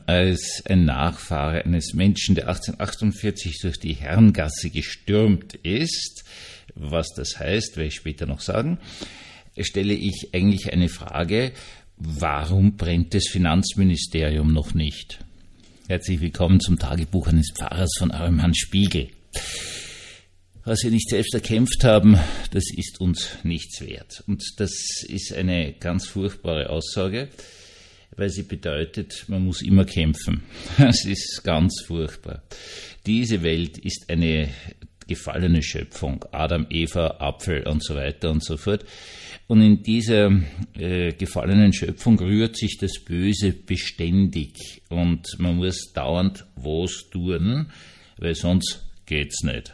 als ein Nachfahre eines Menschen, der 1848 durch die Herrengasse gestürmt ist, was das heißt, werde ich später noch sagen, stelle ich eigentlich eine Frage: Warum brennt das Finanzministerium noch nicht? Herzlich willkommen zum Tagebuch eines Pfarrers von eurem Hans Spiegel. Was wir nicht selbst erkämpft haben, das ist uns nichts wert. Und das ist eine ganz furchtbare Aussage, weil sie bedeutet, man muss immer kämpfen. Das ist ganz furchtbar. Diese Welt ist eine gefallene Schöpfung. Adam, Eva, Apfel und so weiter und so fort. Und in dieser gefallenen Schöpfung rührt sich das Böse beständig. Und man muss dauernd was tun, weil sonst geht's nicht.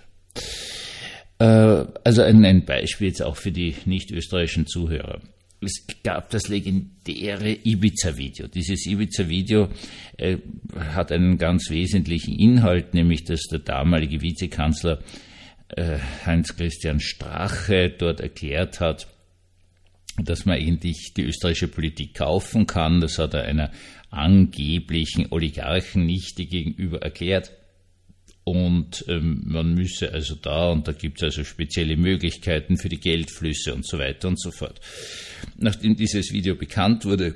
Also ein Beispiel jetzt auch für die nicht-österreichischen Zuhörer. Es gab das legendäre Ibiza-Video. Dieses Ibiza-Video hat einen ganz wesentlichen Inhalt, nämlich dass der damalige Vizekanzler Heinz-Christian Strache dort erklärt hat, dass man eigentlich die österreichische Politik kaufen kann. Das hat er einer angeblichen Oligarchennichte gegenüber erklärt. Und man müsse also da gibt es also spezielle Möglichkeiten für die Geldflüsse und so weiter und so fort. Nachdem dieses Video bekannt wurde,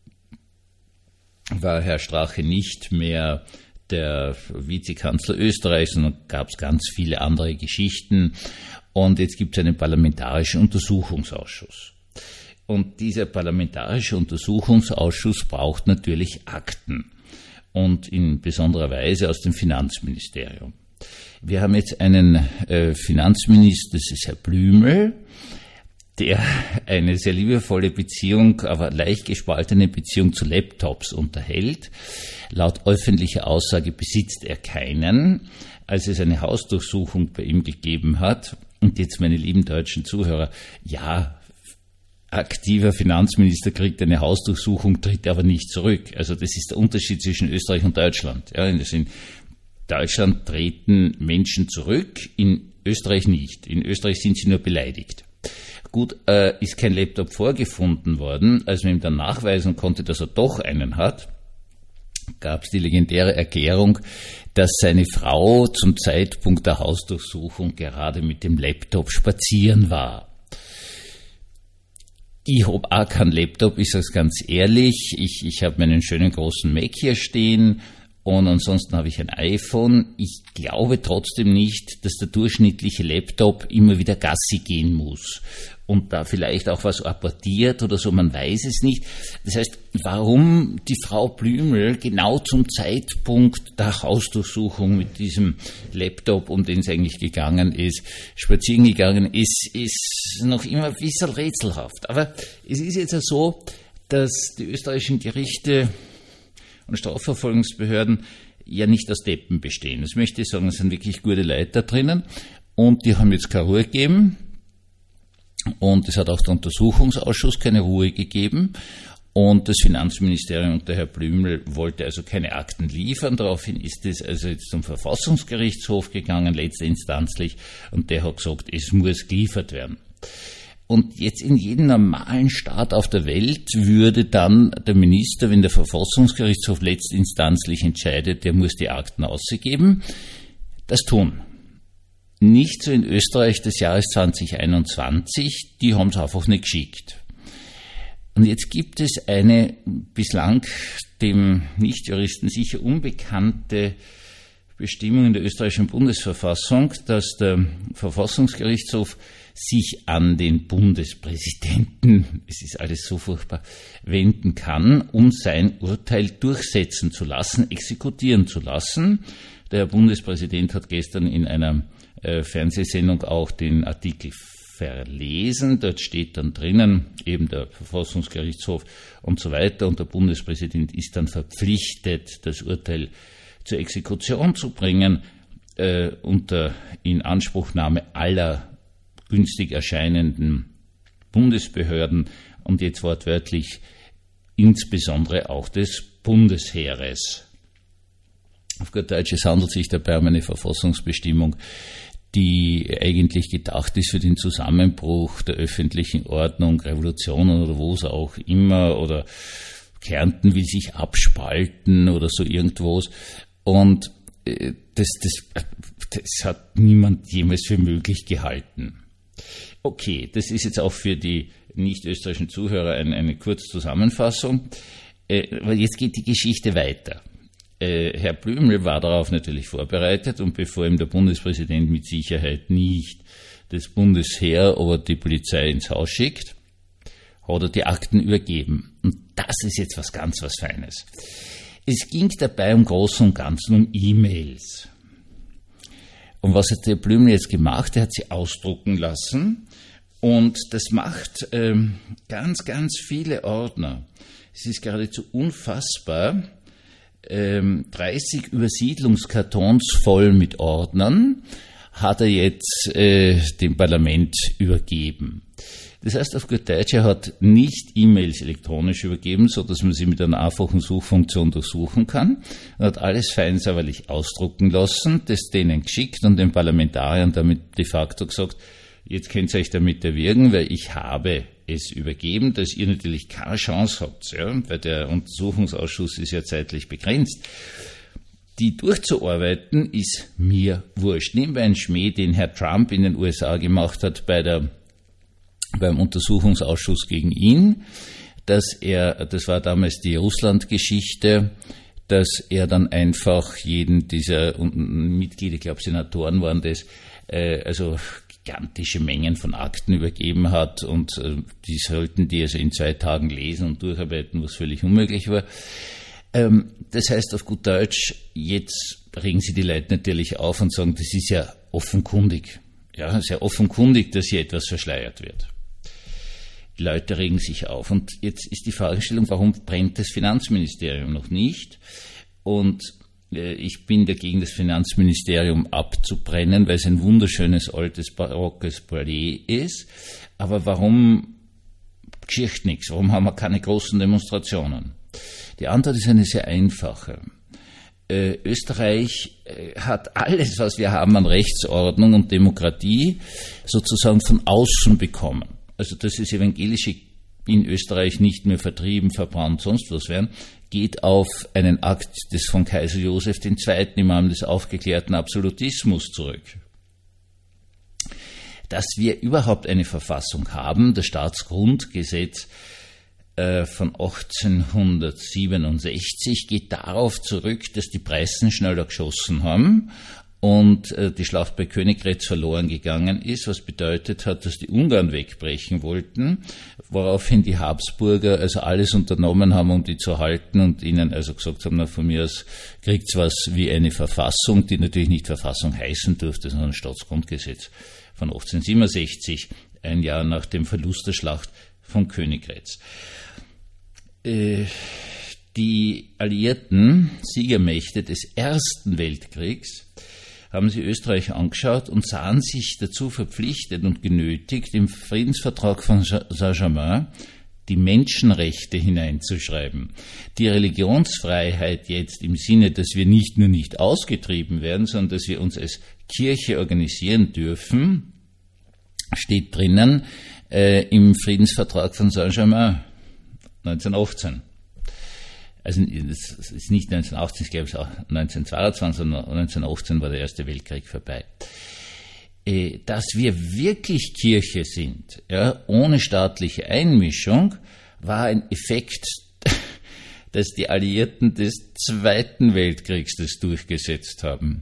war Herr Strache nicht mehr der Vizekanzler Österreichs, sondern gab es ganz viele andere Geschichten. Und jetzt gibt es einen parlamentarischen Untersuchungsausschuss. Und dieser parlamentarische Untersuchungsausschuss braucht natürlich Akten. Und in besonderer Weise aus dem Finanzministerium. Wir haben jetzt einen Finanzminister, das ist Herr Blümel, der eine sehr liebevolle Beziehung, aber leicht gespaltene Beziehung zu Laptops unterhält. Laut öffentlicher Aussage besitzt er keinen. Als es eine Hausdurchsuchung bei ihm gegeben hat, und jetzt meine lieben deutschen Zuhörer, ja, aktiver Finanzminister kriegt eine Hausdurchsuchung, tritt aber nicht zurück. Also das ist der Unterschied zwischen Österreich und Deutschland. Ja, in Deutschland treten Menschen zurück, in Österreich nicht. In Österreich sind sie nur beleidigt. Gut, ist kein Laptop vorgefunden worden. Als man ihm dann nachweisen konnte, dass er doch einen hat, gab es die legendäre Erklärung, dass seine Frau zum Zeitpunkt der Hausdurchsuchung gerade mit dem Laptop spazieren war. Ich habe auch keinen Laptop, ich sage es ganz ehrlich. Ich habe meinen schönen großen Mac hier stehen und ansonsten habe ich ein iPhone. Ich glaube trotzdem nicht, dass der durchschnittliche Laptop immer wieder Gassi gehen muss und da vielleicht auch was apportiert oder so, man weiß es nicht. Das heißt, warum die Frau Blümel genau zum Zeitpunkt der Hausdurchsuchung mit diesem Laptop, um den es eigentlich gegangen ist, spazieren gegangen ist, ist noch immer ein bisschen rätselhaft. Aber es ist jetzt so, dass die österreichischen Gerichte und Strafverfolgungsbehörden ja nicht aus Deppen bestehen. Das möchte ich sagen, es sind wirklich gute Leute da drinnen und die haben jetzt keine Ruhe gegeben. Und es hat auch der Untersuchungsausschuss keine Ruhe gegeben. Und das Finanzministerium und der Herr Blümel wollte also keine Akten liefern. Daraufhin ist es also jetzt zum Verfassungsgerichtshof gegangen, letztinstanzlich. Und der hat gesagt, es muss geliefert werden. Und jetzt in jedem normalen Staat auf der Welt würde dann der Minister, wenn der Verfassungsgerichtshof letztinstanzlich entscheidet, der muss die Akten ausgeben, das tun. Nicht so in Österreich des Jahres 2021, die haben es einfach nicht geschickt. Und jetzt gibt es eine bislang dem Nichtjuristen sicher unbekannte Bestimmung in der österreichischen Bundesverfassung, dass der Verfassungsgerichtshof sich an den Bundespräsidenten, es ist alles so furchtbar, wenden kann, um sein Urteil durchsetzen zu lassen, exekutieren zu lassen. Der Herr Bundespräsident hat gestern in einer Fernsehsendung auch den Artikel verlesen. Dort steht dann drinnen, eben der Verfassungsgerichtshof und so weiter. Und der Bundespräsident ist dann verpflichtet, das Urteil zur Exekution zu bringen, unter Inanspruchnahme aller günstig erscheinenden Bundesbehörden und jetzt wortwörtlich insbesondere auch des Bundesheeres. Auf gut Deutsch, es handelt sich dabei um eine Verfassungsbestimmung, die eigentlich gedacht ist für den Zusammenbruch der öffentlichen Ordnung, Revolutionen oder wo es auch immer oder Kärnten will sich abspalten oder so irgendwas. Und das hat niemand jemals für möglich gehalten. Okay, das ist jetzt auch für die nicht österreichischen Zuhörer eine Kurzzusammenfassung. Aber jetzt geht die Geschichte weiter. Herr Blümel war darauf natürlich vorbereitet und bevor ihm der Bundespräsident mit Sicherheit nicht das Bundesheer oder die Polizei ins Haus schickt, hat er die Akten übergeben. Und das ist jetzt was ganz was Feines. Es ging dabei im Großen und Ganzen um E-Mails. Und was hat der Blümel jetzt gemacht? Er hat sie ausdrucken lassen und das macht ganz, ganz viele Ordner. Es ist geradezu unfassbar. 30 Übersiedlungskartons voll mit Ordnern hat er jetzt dem Parlament übergeben. Das heißt auf gut Deutsch, er hat nicht E-Mails elektronisch übergeben, so dass man sie mit einer einfachen Suchfunktion durchsuchen kann. Er hat alles fein sauberlich ausdrucken lassen, das denen geschickt und den Parlamentariern damit de facto gesagt, jetzt könnt ihr euch damit erwürgen, weil ich habe es übergeben, dass ihr natürlich keine Chance habt, ja, weil der Untersuchungsausschuss ist ja zeitlich begrenzt. Die durchzuarbeiten ist mir wurscht. Nehmen wir einen Schmäh, den Herr Trump in den USA gemacht hat beim Untersuchungsausschuss gegen ihn, das war damals die Russland-Geschichte, dass er dann einfach jeden dieser Mitglieder, ich glaube Senatoren waren das, also gigantische Mengen von Akten übergeben hat und die sollten die also in 2 Tagen lesen und durcharbeiten, was völlig unmöglich war. Das heißt auf gut Deutsch, jetzt regen sie die Leute natürlich auf und sagen, das ist ja offenkundig. Ja, sehr offenkundig, dass hier etwas verschleiert wird. Die Leute regen sich auf. Und jetzt ist die Fragestellung, warum brennt das Finanzministerium noch nicht? Und ich bin dagegen, das Finanzministerium abzubrennen, weil es ein wunderschönes, altes, barockes Palais ist. Aber warum geschieht nichts? Warum haben wir keine großen Demonstrationen? Die Antwort ist eine sehr einfache. Österreich hat alles, was wir haben an Rechtsordnung und Demokratie, sozusagen von außen bekommen. Also dass das Evangelische in Österreich nicht mehr vertrieben, verbrannt, sonst was werden, geht auf einen Akt des von Kaiser Joseph II. Im Rahmen des aufgeklärten Absolutismus zurück. Dass wir überhaupt eine Verfassung haben, das Staatsgrundgesetz von 1867, geht darauf zurück, dass die Preußen schneller geschossen haben und die Schlacht bei Königgrätz verloren gegangen ist, was bedeutet hat, dass die Ungarn wegbrechen wollten, woraufhin die Habsburger also alles unternommen haben, um die zu halten und ihnen also gesagt haben, na, von mir aus kriegt's was wie eine Verfassung, die natürlich nicht Verfassung heißen durfte, sondern Staatsgrundgesetz von 1867, ein Jahr nach dem Verlust der Schlacht von Königgrätz. Die alliierten Siegermächte des Ersten Weltkriegs haben sie Österreich angeschaut und sahen sich dazu verpflichtet und genötigt, im Friedensvertrag von Saint-Germain die Menschenrechte hineinzuschreiben. Die Religionsfreiheit jetzt im Sinne, dass wir nicht nur nicht ausgetrieben werden, sondern dass wir uns als Kirche organisieren dürfen, steht drinnen im Friedensvertrag von Saint-Germain 1918. Also es ist nicht 1918, ich glaube es ist auch 1922, sondern 1918 war der Erste Weltkrieg vorbei. Dass wir wirklich Kirche sind, ja, ohne staatliche Einmischung, war ein Effekt, dass die Alliierten des Zweiten Weltkriegs das durchgesetzt haben.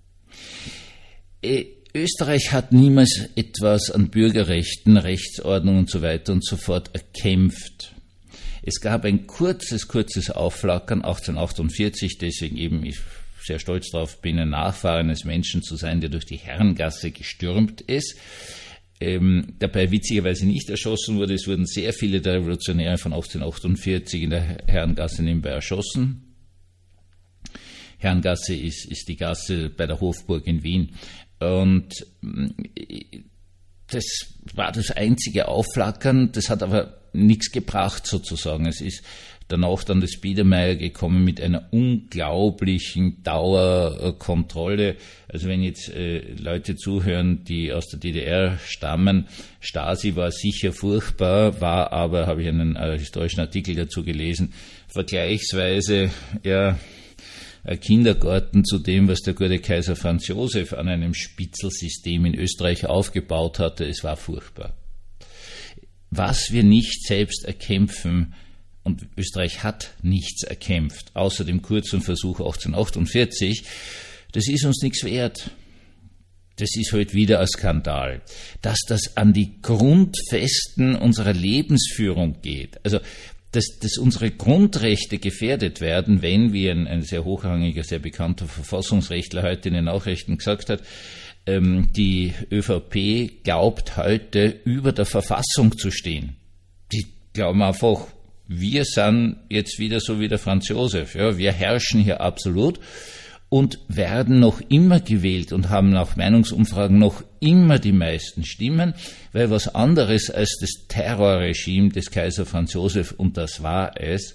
Österreich hat niemals etwas an Bürgerrechten, Rechtsordnung und so weiter und so fort erkämpft. Es gab ein kurzes Aufflackern 1848, deswegen eben ich sehr stolz darauf bin, ein Nachfahre eines Menschen zu sein, der durch die Herrengasse gestürmt ist. Dabei witzigerweise nicht erschossen wurde. Es wurden sehr viele der Revolutionäre von 1848 in der Herrengasse nebenbei erschossen. Herrengasse ist die Gasse bei der Hofburg in Wien. Und das war das einzige Aufflackern, das hat aber nichts gebracht sozusagen. Es ist danach dann das Biedermeier gekommen mit einer unglaublichen Dauerkontrolle. Also wenn jetzt Leute zuhören, die aus der DDR stammen, Stasi war sicher furchtbar, war aber, habe ich einen historischen Artikel dazu gelesen, vergleichsweise ein Kindergarten zu dem, was der gute Kaiser Franz Josef an einem Spitzelsystem in Österreich aufgebaut hatte. Es war furchtbar. Was wir nicht selbst erkämpfen, und Österreich hat nichts erkämpft, außer dem kurzen Versuch 1848, das ist uns nichts wert. Das ist heute wieder ein Skandal. Dass das an die Grundfesten unserer Lebensführung geht, also dass unsere Grundrechte gefährdet werden, wenn, wie ein sehr hochrangiger, sehr bekannter Verfassungsrechtler heute in den Nachrichten gesagt hat, die ÖVP glaubt heute über der Verfassung zu stehen. Die glauben einfach, wir sind jetzt wieder so wie der Franz Josef, ja, wir herrschen hier absolut und werden noch immer gewählt und haben nach Meinungsumfragen noch immer die meisten Stimmen, weil was anderes als das Terrorregime des Kaiser Franz Josef, und das war es,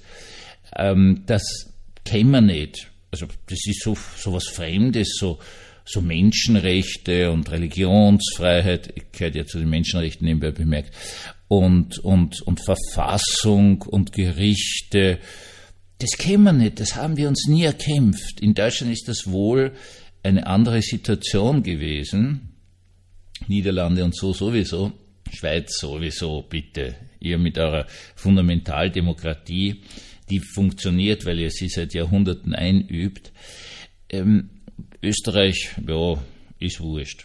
das kennen wir nicht. Also das ist so was Fremdes, so Menschenrechte und Religionsfreiheit, gehört ja zu den Menschenrechten nebenbei bemerkt, und Verfassung und Gerichte. Das kennen wir nicht, das haben wir uns nie erkämpft. In Deutschland ist das wohl eine andere Situation gewesen. Niederlande und so sowieso, Schweiz sowieso, bitte. Ihr mit eurer Fundamentaldemokratie, die funktioniert, weil ihr sie seit Jahrhunderten einübt. Österreich, ja, ist wurscht.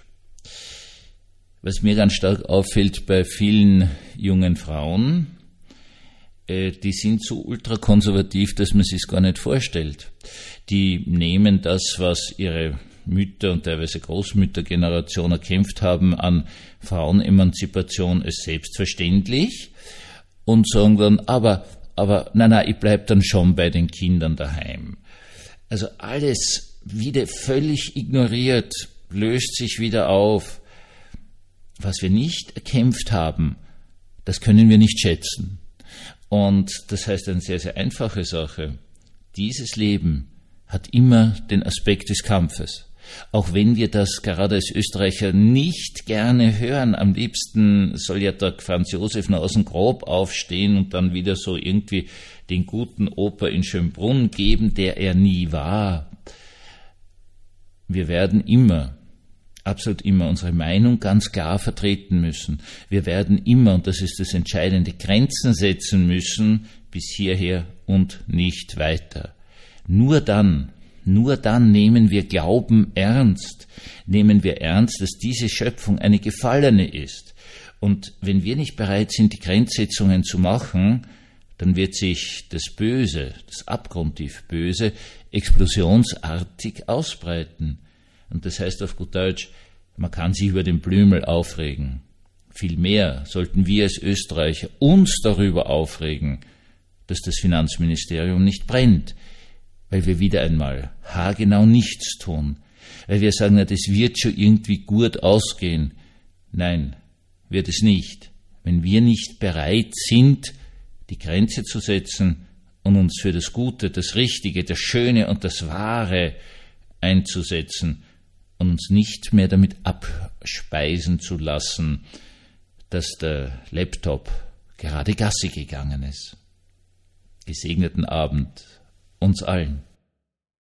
Was mir ganz stark auffällt bei vielen jungen Frauen, die sind so ultrakonservativ, dass man sich es gar nicht vorstellt. Die nehmen das, was ihre Mütter und teilweise Großmüttergeneration erkämpft haben an Frauenemanzipation, als selbstverständlich und sagen dann, aber nein, ich bleib dann schon bei den Kindern daheim. Also alles wieder völlig ignoriert, löst sich wieder auf. Was wir nicht erkämpft haben, das können wir nicht schätzen. Und das heißt eine sehr, sehr einfache Sache. Dieses Leben hat immer den Aspekt des Kampfes. Auch wenn wir das gerade als Österreicher nicht gerne hören, am liebsten soll ja der Franz Josef noch aus dem Grab aufstehen und dann wieder so irgendwie den guten Opa in Schönbrunn geben, der er nie war. Wir werden immer, absolut immer, unsere Meinung ganz klar vertreten müssen. Wir werden immer, und das ist das Entscheidende, Grenzen setzen müssen, bis hierher und nicht weiter. Nur dann nehmen wir Glauben ernst, nehmen wir ernst, dass diese Schöpfung eine gefallene ist. Und wenn wir nicht bereit sind, die Grenzsetzungen zu machen, dann wird sich das Böse, das abgrundtief Böse, explosionsartig ausbreiten. Und das heißt auf gut Deutsch, man kann sich über den Blümel aufregen. Vielmehr sollten wir als Österreicher uns darüber aufregen, dass das Finanzministerium nicht brennt, weil wir wieder einmal haargenau nichts tun, weil wir sagen, na, das wird schon irgendwie gut ausgehen. Nein, wird es nicht. Wenn wir nicht bereit sind, die Grenze zu setzen und uns für das Gute, das Richtige, das Schöne und das Wahre einzusetzen und uns nicht mehr damit abspeisen zu lassen, dass der Laptop gerade Gassi gegangen ist. Gesegneten Abend uns allen.